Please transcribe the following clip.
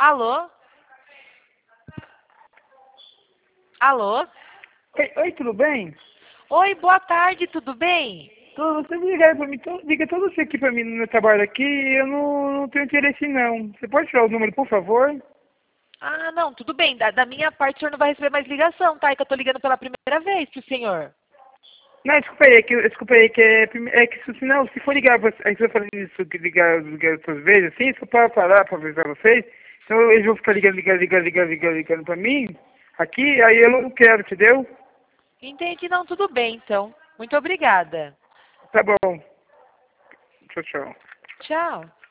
Alô? Alô? Oi, tudo bem? Oi, boa tarde, tudo bem? Você me ligar pra mim, liga todo você aqui pra mim no meu trabalho aqui, eu não tenho interesse não. Você pode tirar o número, por favor? Ah, não, tudo bem. Da minha parte, o senhor não vai receber mais ligação, tá? É que eu tô ligando pela primeira vez pro senhor. Não, desculpa aí, que é que se for ligar, aí você falando isso, que ligar outras vezes, assim, só para falar, para avisar vocês, então eles vão ficar ligando pra mim, aqui, aí eu não quero, entendeu? Entendi, não, tudo bem, então. Muito obrigada. Tá bom, tchau, tchau. Tchau.